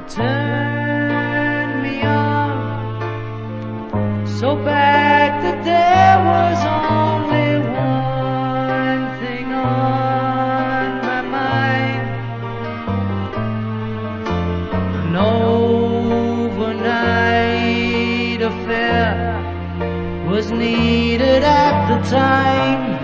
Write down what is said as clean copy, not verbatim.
turned me on so bad that there was only one thing on my mind. An overnight affair was needed at the time.